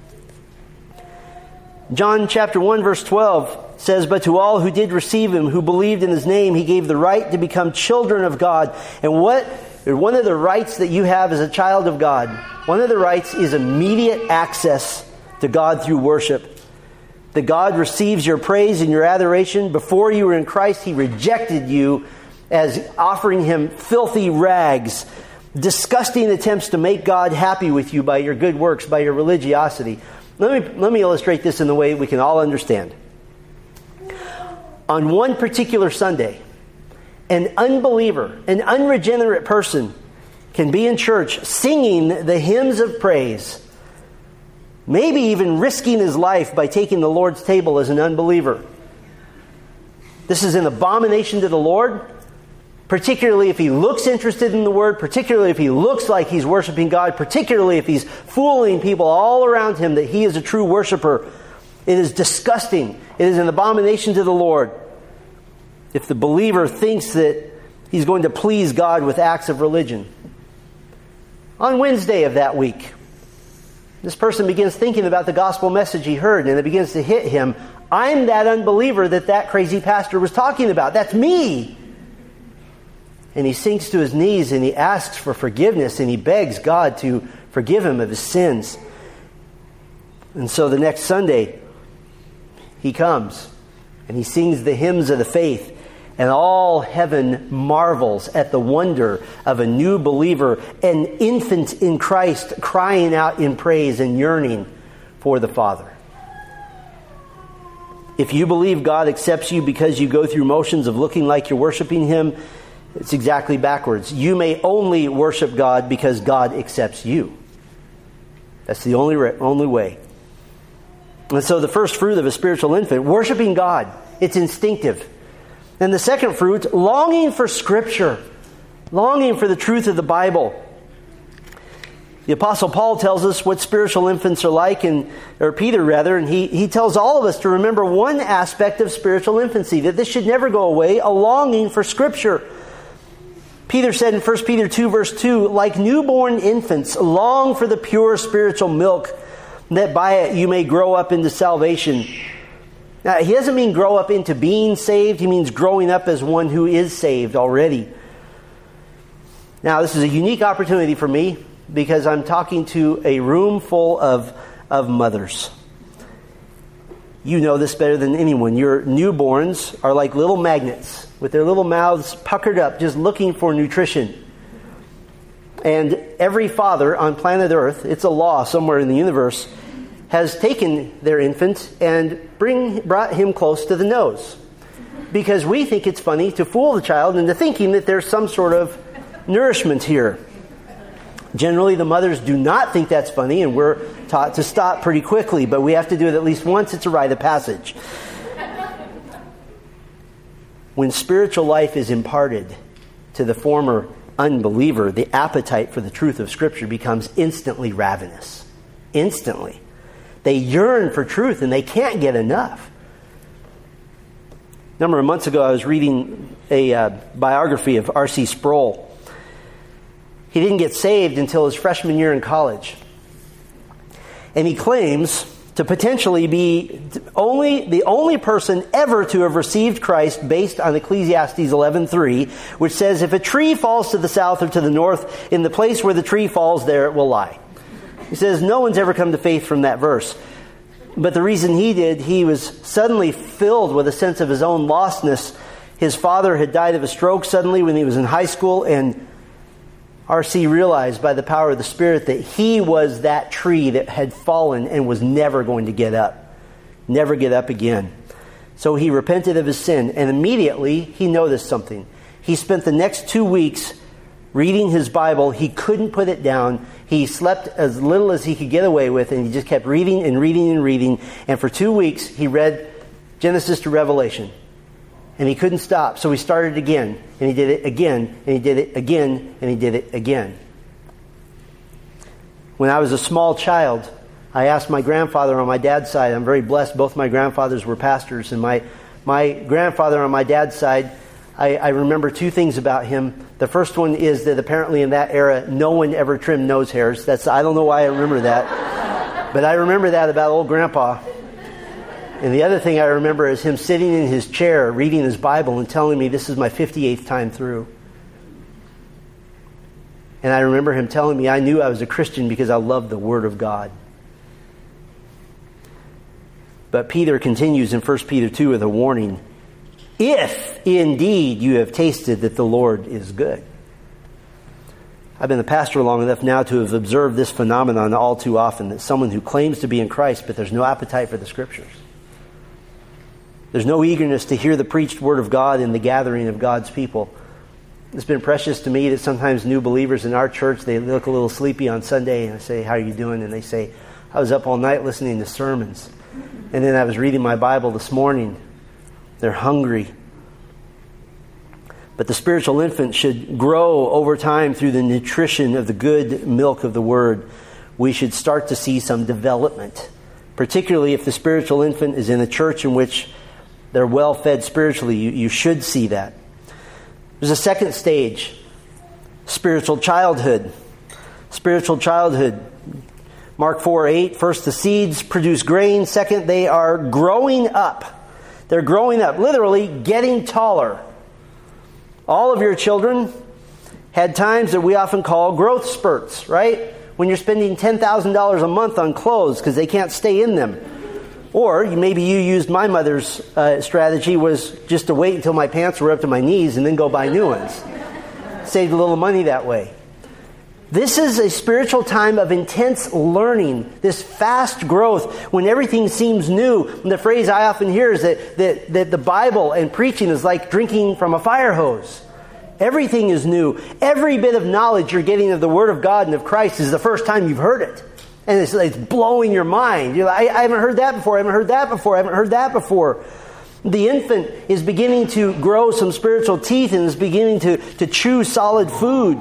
John chapter one verse twelve says, "But to all who did receive him, who believed in his name, he gave the right to become children of God." And what one of the rights that you have as a child of God, one of the rights is immediate access to God through worship. That God receives your praise and your adoration. Before you were in Christ, he rejected you as offering him filthy rags, disgusting attempts to make God happy with you by your good works, by your religiosity. Let me, let me illustrate this in the way we can all understand. On one particular Sunday, an unbeliever, an unregenerate person can be in church singing the hymns of praise, maybe even risking his life by taking the Lord's table as an unbeliever. This is an abomination to the Lord, particularly if he looks interested in the Word, particularly if he looks like he's worshiping God, particularly if he's fooling people all around him that he is a true worshiper. It is disgusting. It is an abomination to the Lord if the believer thinks that he's going to please God with acts of religion. On Wednesday of that week, this person begins thinking about the gospel message he heard, and it begins to hit him. I'm that unbeliever that that crazy pastor was talking about. That's me. And he sinks to his knees and he asks for forgiveness and he begs God to forgive him of his sins. And so the next Sunday, he comes and he sings the hymns of the faith. And all heaven marvels at the wonder of a new believer, an infant in Christ, crying out in praise and yearning for the Father. If you believe God accepts you because you go through motions of looking like you're worshiping Him, it's exactly backwards. You may only worship God because God accepts you. That's the only only way. And so the first fruit of a spiritual infant, worshiping God, it's instinctive. And the second fruit, longing for Scripture, longing for the truth of the Bible. The Apostle Paul tells us what spiritual infants are like, and or Peter rather, and he, he tells all of us to remember one aspect of spiritual infancy, that this should never go away, a longing for Scripture. Peter said in First Peter two verse two, like newborn infants, long for the pure spiritual milk, that by it you may grow up into salvation. Now, he doesn't mean grow up into being saved. He means growing up as one who is saved already. Now, this is a unique opportunity for me because I'm talking to a room full of, of mothers. You know this better than anyone. Your newborns are like little magnets with their little mouths puckered up, just looking for nutrition. And every father on planet Earth, it's a law somewhere in the universe, has taken their infant and bring, brought him close to the nose. Because we think it's funny to fool the child into thinking that there's some sort of nourishment here. Generally, the mothers do not think that's funny, and we're taught to stop pretty quickly, but we have to do it at least once. It's a rite of passage. When spiritual life is imparted to the former unbeliever, the appetite for the truth of Scripture becomes instantly ravenous. Instantly. They yearn for truth, and they can't get enough. A number of months ago, I was reading a uh, biography of R C Sproul. He didn't get saved until his freshman year in college. And he claims to potentially be only the only person ever to have received Christ based on Ecclesiastes eleven three, which says, if a tree falls to the south or to the north, in the place where the tree falls, there it will lie. He says no one's ever come to faith from that verse. But the reason he did, he was suddenly filled with a sense of his own lostness. His father had died of a stroke suddenly when he was in high school, and R C realized by the power of the Spirit that he was that tree that had fallen and was never going to get up. Never get up again. So he repented of his sin, and immediately he noticed something. He spent the next two weeks reading his Bible. He couldn't put it down. He slept as little as he could get away with, and he just kept reading and reading and reading. And for two weeks, he read Genesis to Revelation. And he couldn't stop, so he started again, and he did it again, and he did it again, and he did it again. When I was a small child, I asked my grandfather on my dad's side, I'm very blessed, both my grandfathers were pastors, and my, my grandfather on my dad's side, I, I remember two things about him. The first one is that apparently in that era, no one ever trimmed nose hairs. That's I don't know why I remember that, but I remember that about old Grandpa. And the other thing I remember is him sitting in his chair, reading his Bible and telling me this is my fifty-eighth time through. And I remember him telling me I knew I was a Christian because I loved the Word of God. But Peter continues in First Peter two with a warning. If indeed you have tasted that the Lord is good. I've been a pastor long enough now to have observed this phenomenon all too often, that someone who claims to be in Christ, but there's no appetite for the Scriptures. There's no eagerness to hear the preached Word of God in the gathering of God's people. It's been precious to me that sometimes new believers in our church, they look a little sleepy on Sunday, and I say, how are you doing? And they say, I was up all night listening to sermons. And then I was reading my Bible this morning. They're hungry. But the spiritual infant should grow over time through the nutrition of the good milk of the Word. We should start to see some development, particularly if the spiritual infant is in a church in which they're well fed spiritually. You, you should see that. There's a second stage, spiritual childhood. Spiritual childhood. Mark four eight, first the seeds produce grain. Second, they are growing up. They're growing up, literally getting taller. All of your children had times that we often call growth spurts, right? When you're spending ten thousand dollars a month on clothes because they can't stay in them. Or maybe you used my mother's uh, strategy was just to wait until my pants were up to my knees and then go buy new ones. Saved a little money that way. This is a spiritual time of intense learning, this fast growth when everything seems new. And the phrase I often hear is that, that, that the Bible and preaching is like drinking from a fire hose. Everything is new. Every bit of knowledge you're getting of the Word of God and of Christ is the first time you've heard it. And it's, it's blowing your mind. You're like, I, I haven't heard that before. I haven't heard that before. I haven't heard that before. The infant is beginning to grow some spiritual teeth and is beginning to, to chew solid food.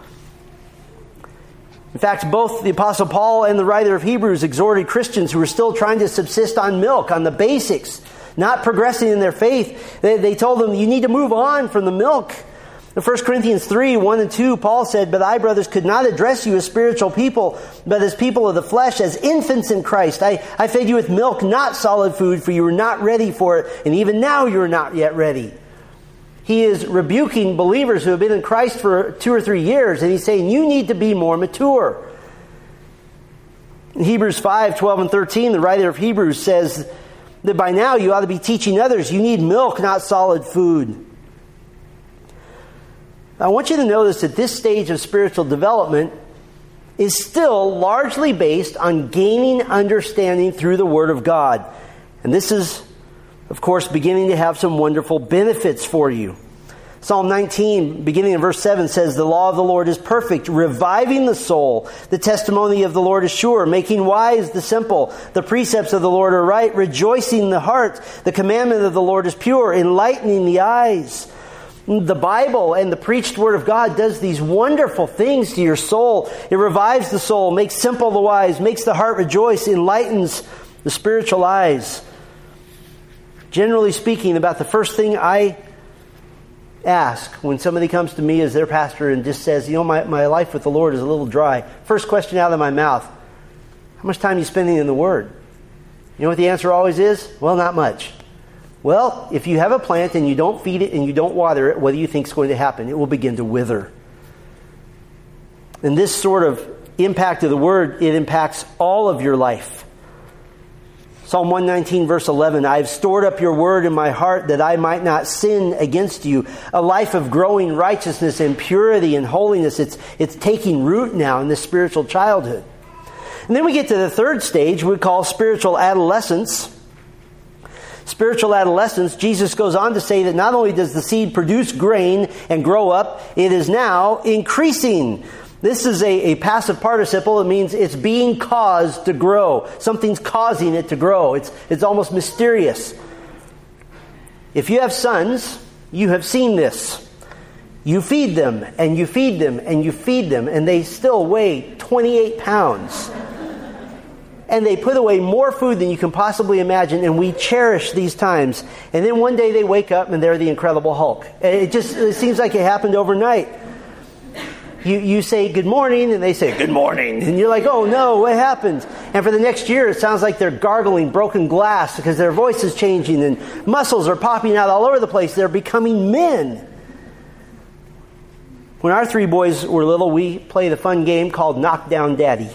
In fact, both the Apostle Paul and the writer of Hebrews exhorted Christians who were still trying to subsist on milk, on the basics, not progressing in their faith. They, they told them, you need to move on from the milk. In First Corinthians three, one and two, Paul said, but I, brothers, could not address you as spiritual people, but as people of the flesh, as infants in Christ. I, I fed you with milk, not solid food, for you were not ready for it, and even now you are not yet ready. He is rebuking believers who have been in Christ for two or three years, and he's saying, you need to be more mature. In Hebrews five, twelve and thirteen, the writer of Hebrews says that by now you ought to be teaching others. You need milk, not solid food. I want you to notice at this stage of spiritual development, is still largely based on gaining understanding through the Word of God. And this is, of course, beginning to have some wonderful benefits for you. Psalm nineteen, beginning in verse seven, says, "The law of the Lord is perfect, reviving the soul. The testimony of the Lord is sure, making wise the simple. The precepts of the Lord are right, rejoicing the heart. The commandment of the Lord is pure, enlightening the eyes." The Bible and the preached Word of God does these wonderful things to your soul. It revives the soul, makes simple the wise, makes the heart rejoice, enlightens the spiritual eyes. Generally speaking, about the first thing I ask when somebody comes to me as their pastor and just says, you know, my, my life with the Lord is a little dry. First question out of my mouth, how much time are you spending in the Word? You know what the answer always is? Well, not much. Well, if you have a plant and you don't feed it and you don't water it, what do you think is going to happen? It will begin to wither. And this sort of impact of the Word, it impacts all of your life. Psalm one nineteen, verse eleven, "I have stored up your word in my heart that I might not sin against you." A life of growing righteousness and purity and holiness. It's, it's taking root now in this spiritual childhood. And then we get to the third stage we call spiritual adolescence. Spiritual adolescence, Jesus goes on to say that not only does the seed produce grain and grow up, it is now increasing. This is a, a passive participle. It means it's being caused to grow. Something's causing it to grow. It's, it's almost mysterious. If you have sons, you have seen this. You feed them, and you feed them, and you feed them, and they still weigh twenty-eight pounds. And they put away more food than you can possibly imagine, and we cherish these times. And then one day they wake up, and they're the Incredible Hulk. It just it seems like it happened overnight. You you say good morning, and they say good morning. And you're like, oh no, what happened? And for the next year, it sounds like they're gargling broken glass because their voice is changing and muscles are popping out all over the place. They're becoming men. When our three boys were little, we played a fun game called Knock Down Daddy.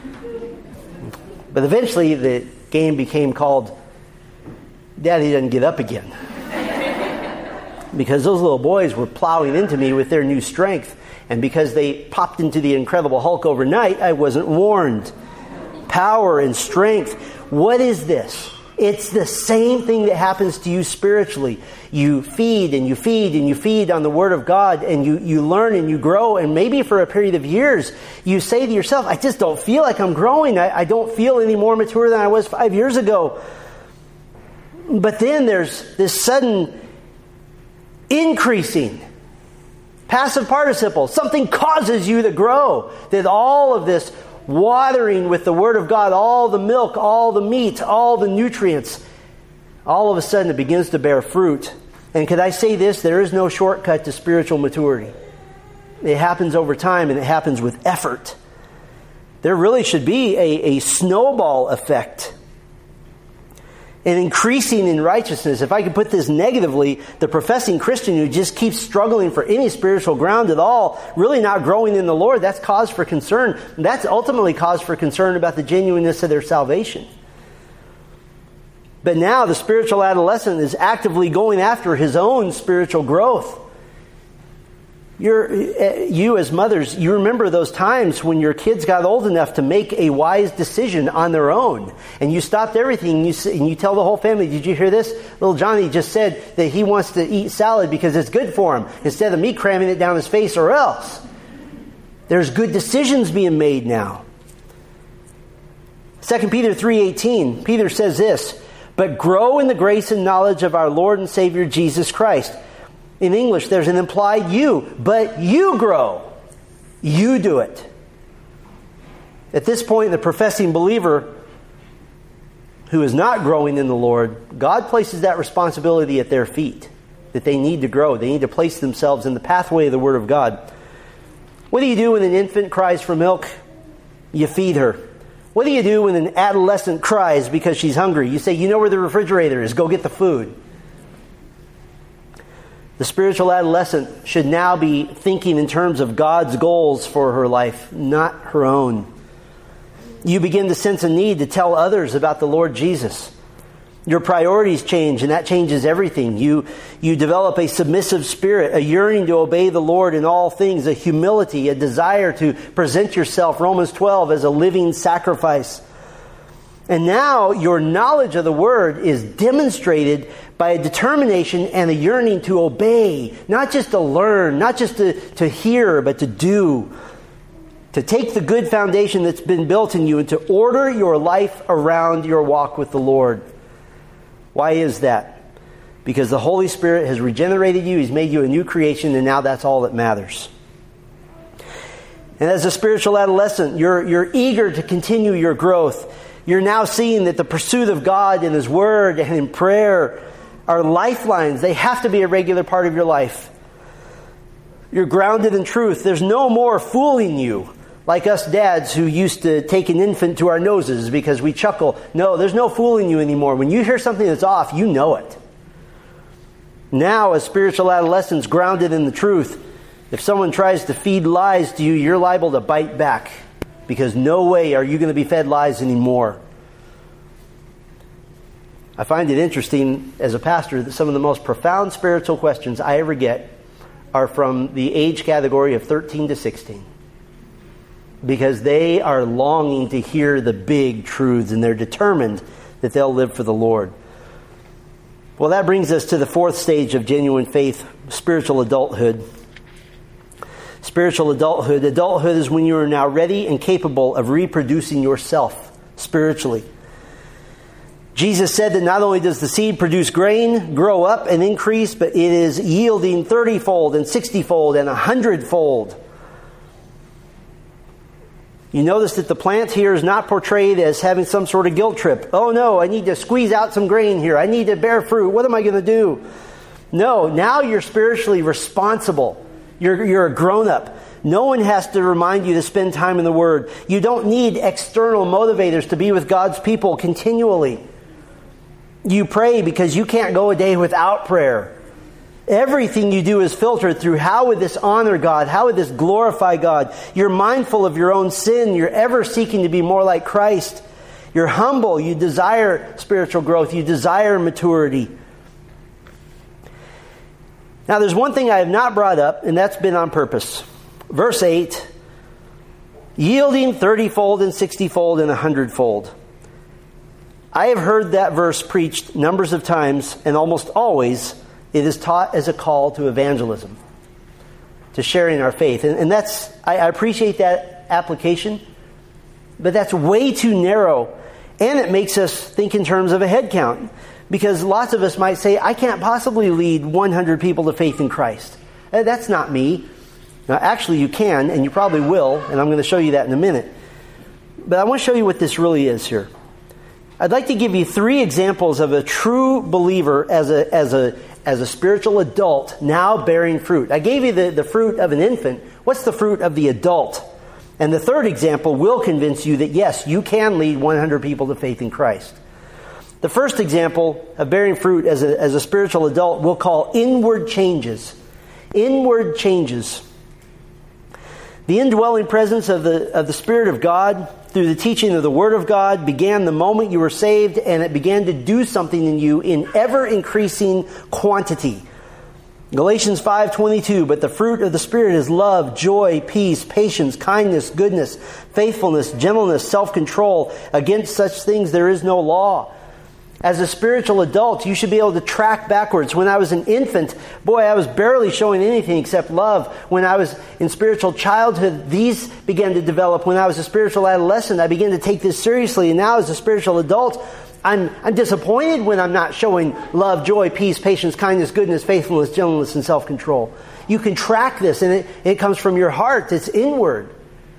But eventually the game became called Daddy Doesn't Get Up Again. Because those little boys were plowing into me with their new strength. And because they popped into the Incredible Hulk overnight, I wasn't warned. Power and strength. What is this? It's the same thing that happens to you spiritually. You feed and you feed and you feed on the Word of God, and you, you learn and you grow, and maybe for a period of years you say to yourself, I just don't feel like I'm growing. I, I don't feel any more mature than I was five years ago. But then there's this sudden increasing passive participle. Something causes you to grow. That all of this watering with the Word of God, all the milk, all the meat, all the nutrients, all of a sudden it begins to bear fruit. And could I say this? There is no shortcut to spiritual maturity. It happens over time, and it happens with effort. There really should be a, a snowball effect. And increasing in righteousness. If I could put this negatively, the professing Christian who just keeps struggling for any spiritual ground at all, really not growing in the Lord, that's cause for concern. That's ultimately cause for concern about the genuineness of their salvation. But now the spiritual adolescent is actively going after his own spiritual growth. You're, you as mothers, you remember those times when your kids got old enough to make a wise decision on their own. And you stopped everything and you, and you tell the whole family, did you hear this? Little Johnny just said that he wants to eat salad because it's good for him, instead of me cramming it down his face or else. There's good decisions being made now. Second Peter three eighteen, Peter says this, but grow in the grace and knowledge of our Lord and Savior Jesus Christ. In English, there's an implied you, but you grow. You do it. At this point, the professing believer who is not growing in the Lord, God places that responsibility at their feet, that they need to grow. They need to place themselves in the pathway of the Word of God. What do you do when an infant cries for milk? You feed her. What do you do when an adolescent cries because she's hungry? You say, you know where the refrigerator is. Go get the food. The spiritual adolescent should now be thinking in terms of God's goals for her life, not her own. You begin to sense a need to tell others about the Lord Jesus. Your priorities change, and that changes everything. You, you develop a submissive spirit, a yearning to obey the Lord in all things, a humility, a desire to present yourself, Romans twelve, as a living sacrifice. And now your knowledge of the Word is demonstrated by a determination and a yearning to obey, not just to learn, not just to, to hear, but to do. To take the good foundation that's been built in you and to order your life around your walk with the Lord. Why is that? Because the Holy Spirit has regenerated you, He's made you a new creation, and now that's all that matters. And as a spiritual adolescent, you're, you're eager to continue your growth. You're now seeing that the pursuit of God in His Word and in prayer are lifelines. They have to be a regular part of your life. You're grounded in truth. There's no more fooling you, like us dads who used to take an infant to our noses because we chuckle. No, there's no fooling you anymore. When you hear something that's off, you know it. Now, as spiritual adolescents grounded in the truth, if someone tries to feed lies to you, you're liable to bite back, because no way are you going to be fed lies anymore. I find it interesting as a pastor that some of the most profound spiritual questions I ever get are from the age category of thirteen to sixteen. Because they are longing to hear the big truths, and they're determined that they'll live for the Lord. Well, that brings us to the fourth stage of genuine faith, spiritual adulthood. Spiritual adulthood. Adulthood is when you are now ready and capable of reproducing yourself spiritually. Jesus said that not only does the seed produce grain, grow up and increase, but it is yielding thirty-fold and sixty-fold and a hundred-fold. You notice that the plant here is not portrayed as having some sort of guilt trip. Oh no, I need to squeeze out some grain here. I need to bear fruit. What am I going to do? No, now you're spiritually responsible. You're, you're a grown-up. No one has to remind you to spend time in the Word. You don't need external motivators to be with God's people continually. You pray because you can't go a day without prayer. Everything you do is filtered through how would this honor God? How would this glorify God? You're mindful of your own sin. You're ever seeking to be more like Christ. You're humble. You desire spiritual growth. You desire maturity. Now, there's one thing I have not brought up, and that's been on purpose. Verse eight, yielding thirty-fold and sixty-fold and a hundred-fold. I have heard that verse preached numbers of times, and almost always it is taught as a call to evangelism, to sharing our faith. And, and that's, I, I appreciate that application, but that's way too narrow. And it makes us think in terms of a head count. Because lots of us might say, I can't possibly lead one hundred people to faith in Christ. That's not me. Now, actually, you can, and you probably will, and I'm going to show you that in a minute. But I want to show you what this really is here. I'd like to give you three examples of a true believer as a as a as a spiritual adult now bearing fruit. I gave you the, the fruit of an infant. What's the fruit of the adult? And the third example will convince you that yes, you can lead one hundred people to faith in Christ. The first example of bearing fruit as a, as a spiritual adult we'll call inward changes. Inward changes. The indwelling presence of the of the Spirit of God through the teaching of the Word of God began the moment you were saved, and it began to do something in you in ever-increasing quantity. Galatians five twenty-two, but the fruit of the Spirit is love, joy, peace, patience, kindness, goodness, faithfulness, gentleness, self-control. Against such things there is no law. As a spiritual adult, you should be able to track backwards. When I was an infant, boy, I was barely showing anything except love. When I was in spiritual childhood, these began to develop. When I was a spiritual adolescent, I began to take this seriously. And now as a spiritual adult, I'm, I'm disappointed when I'm not showing love, joy, peace, patience, kindness, goodness, faithfulness, gentleness, and self-control. You can track this, and it, it comes from your heart. It's inward.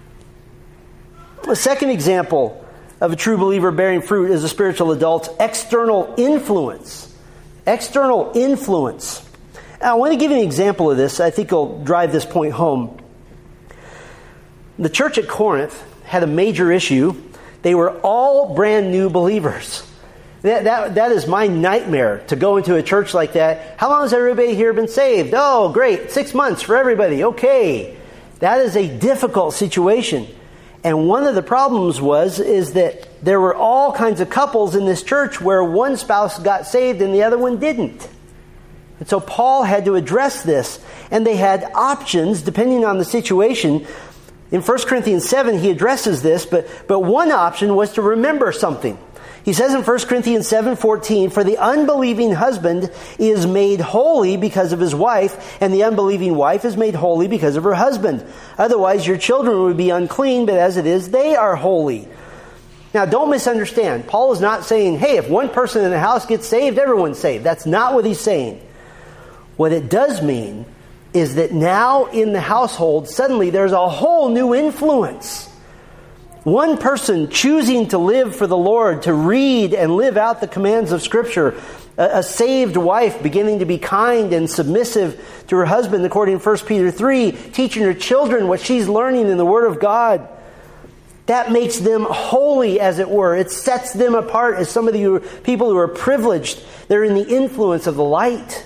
A second example of a true believer bearing fruit as a spiritual adult, external influence. External influence. Now, I want to give you an example of this. I think it'll drive this point home. The church at Corinth had a major issue. They were all brand new believers. That, that, that is my nightmare, to go into a church like that. How long has everybody here been saved? Oh, great. Six months for everybody. Okay. That is a difficult situation. And one of the problems was is that there were all kinds of couples in this church where one spouse got saved and the other one didn't. And so Paul had to address this. And they had options depending on the situation. In First Corinthians seven, he addresses this, but, but one option was to remember something. He says in First Corinthians seven fourteen, "For the unbelieving husband is made holy because of his wife, and the unbelieving wife is made holy because of her husband. Otherwise your children would be unclean, but as it is, they are holy." Now don't misunderstand. Paul is not saying, hey, if one person in the house gets saved, everyone's saved. That's not what he's saying. What it does mean is that now in the household, suddenly there's a whole new influence. One person choosing to live for the Lord, to read and live out the commands of Scripture. A, a saved wife beginning to be kind and submissive to her husband, according to First Peter three, teaching her children what she's learning in the Word of God. That makes them holy, as it were. It sets them apart as some of the people who are privileged. They're in the influence of the light.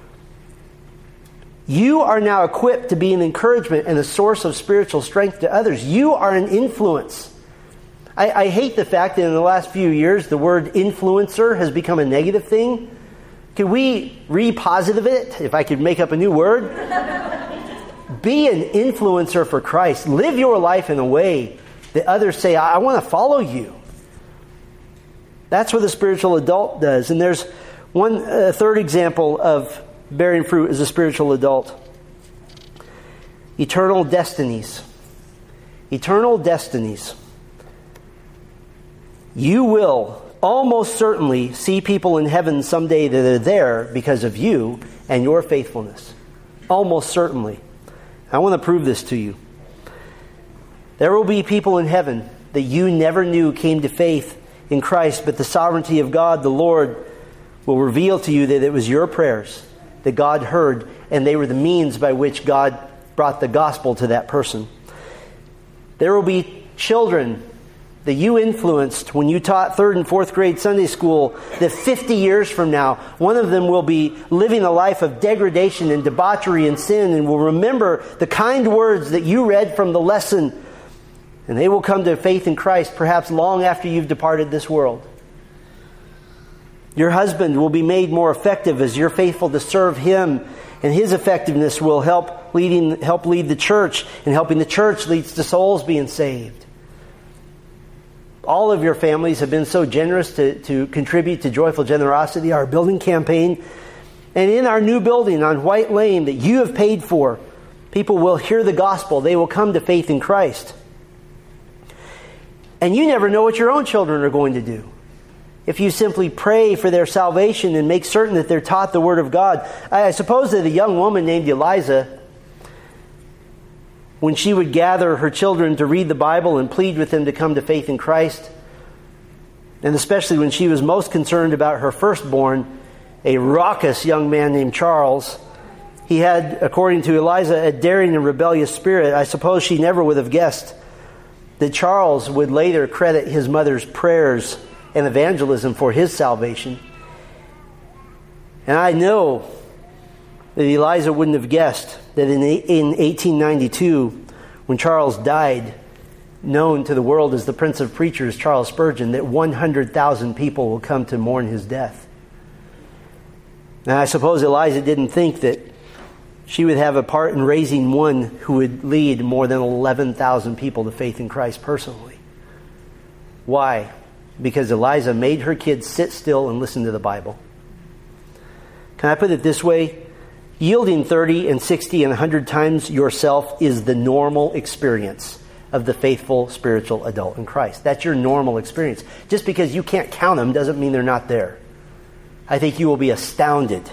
You are now equipped to be an encouragement and a source of spiritual strength to others. You are an influence. I, I hate the fact that in the last few years, the word influencer has become a negative thing. Could we repositive it, if I could make up a new word? Be an influencer for Christ. Live your life in a way that others say, I, I want to follow you. That's what a spiritual adult does. And there's one uh, third example of bearing fruit as a spiritual adult. Eternal destinies. Eternal destinies. You will almost certainly see people in heaven someday that are there because of you and your faithfulness. Almost certainly. I want to prove this to you. There will be people in heaven that you never knew came to faith in Christ, but the sovereignty of God, the Lord, will reveal to you that it was your prayers that God heard, and they were the means by which God brought the gospel to that person. There will be children that you influenced when you taught third and fourth grade Sunday school that fifty years from now, one of them will be living a life of degradation and debauchery and sin and will remember the kind words that you read from the lesson, and they will come to faith in Christ perhaps long after you've departed this world. Your husband will be made more effective as you're faithful to serve him, and his effectiveness will help leading, help lead the church, and helping the church leads to souls being saved. All of your families have been so generous to, to contribute to Joyful Generosity, our building campaign. And in our new building on White Lane that you have paid for, people will hear the gospel. They will come to faith in Christ. And you never know what your own children are going to do. If you simply pray for their salvation and make certain that they're taught the Word of God. I suppose that a young woman named Eliza, when she would gather her children to read the Bible and plead with them to come to faith in Christ, and especially when she was most concerned about her firstborn, a raucous young man named Charles, he had, according to Eliza, a daring and rebellious spirit. I suppose she never would have guessed that Charles would later credit his mother's prayers and evangelism for his salvation. And I know that Eliza wouldn't have guessed that in in eighteen ninety-two, when Charles died, known to the world as the Prince of Preachers, Charles Spurgeon, that one hundred thousand people will come to mourn his death. Now I suppose Eliza didn't think that she would have a part in raising one who would lead more than eleven thousand people to faith in Christ personally. Why? Because Eliza made her kids sit still and listen to the Bible. Can I put it this way? Yielding thirty and sixty and one hundred times yourself is the normal experience of the faithful spiritual adult in Christ. That's your normal experience. Just because you can't count them doesn't mean they're not there. I think you will be astounded.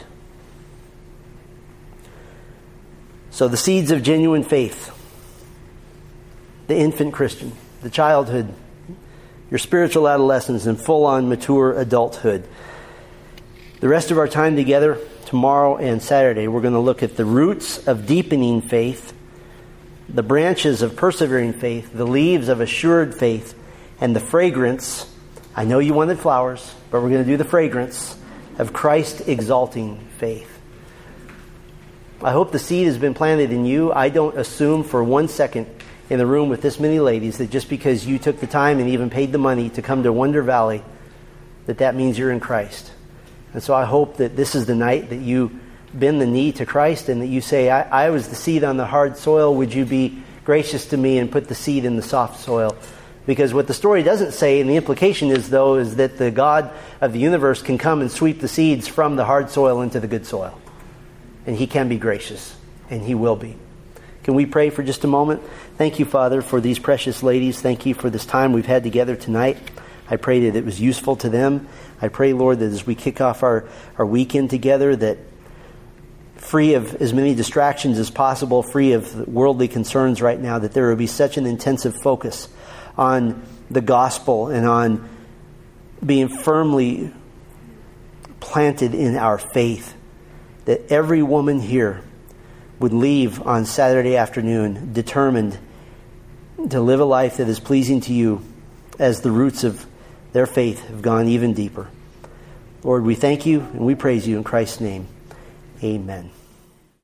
So the seeds of genuine faith, the infant Christian, the childhood, your spiritual adolescence, and full-on mature adulthood. The rest of our time together, tomorrow and Saturday, we're going to look at the roots of deepening faith, the branches of persevering faith, the leaves of assured faith, and the fragrance. I know you wanted flowers, but we're going to do the fragrance of Christ-exalting faith. I hope the seed has been planted in you. I don't assume for one second in the room with this many ladies that just because you took the time and even paid the money to come to Wonder Valley, that that means you're in Christ. And so I hope that this is the night that you bend the knee to Christ and that you say, I, I was the seed on the hard soil. Would you be gracious to me and put the seed in the soft soil? Because what the story doesn't say, and the implication is, though, is that the God of the universe can come and sweep the seeds from the hard soil into the good soil. And He can be gracious, and He will be. Can we pray for just a moment? Thank you, Father, for these precious ladies. Thank you for this time we've had together tonight. I pray that it was useful to them. I pray, Lord, that as we kick off our, our weekend together, that free of as many distractions as possible, free of worldly concerns right now, that there will be such an intensive focus on the gospel and on being firmly planted in our faith, that every woman here would leave on Saturday afternoon determined to live a life that is pleasing to you as the roots of their faith have gone even deeper. Lord, we thank you and we praise you in Christ's name. Amen.